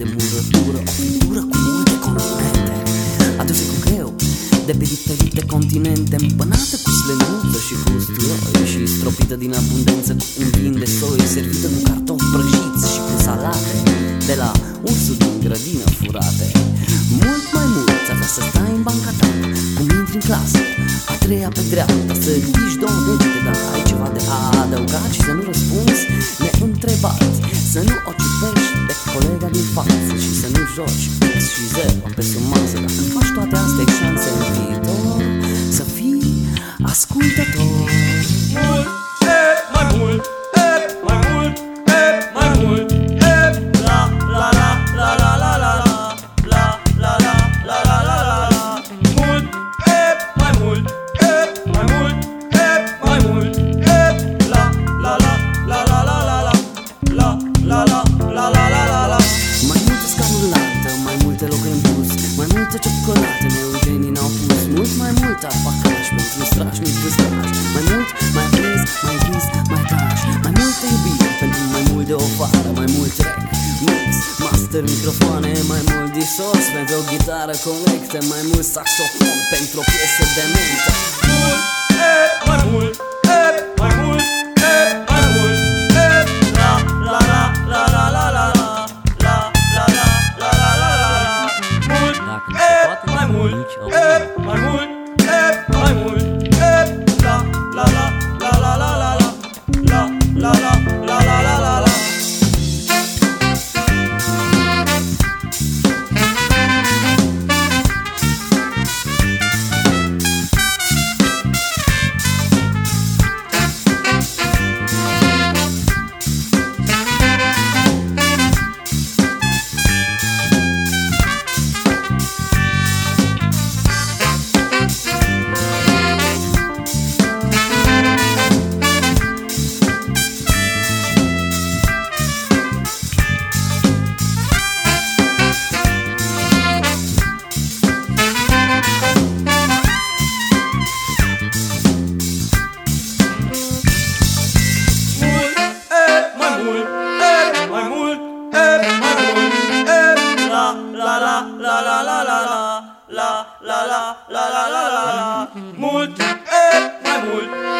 de murătură, o figură cu multe continente, aduse cu greu de pe diferite continente, împănată cu slenuță și cu usturoi și stropită din abundență cu un vin de soi, servită cu cartofi prăjiți și cu salate de la ursul din grădină furate. Mult mai mult avea să stai în banca ta, cum intri în clasă, a treia pe dreapta, să ridici două degete dacă ai ceva de adăugat și să nu răspunzi neîntrebat, să nu o ciupești pe colega din față și să nu joci X și 0 pe sub masă. Dacă faci toate astea, ai șanse în viitor să fii ascultător. Mult, mai mult, mai mult, mai mult, la la la la la la la la la la la la la la. Mult, mai mult, mai mult, mai mult, la la la la la la la la la la la la la la la. Mai multe scaunuri lantă, mai multe locuri în bus, mai multe ciocolate neugenii n-au pus, mult mai mult apacaj pentru strașnici de straj, mai mult, mai aprins, mai vis, mai taci, mai multă iubire pentru mai mult de o vară, mai mult rec, mix, master, microfoane, mai mult disos pentru o gitară corectă, mai mult saxofon pentru o piesă dementă. Mult, mai mult, mai mult, mai mult, la la la la la la la la la la la la la la la. Mult, mai mult, mai mult, mai mult, la la la la la la la la la la la la la la la. Mult, mai mult,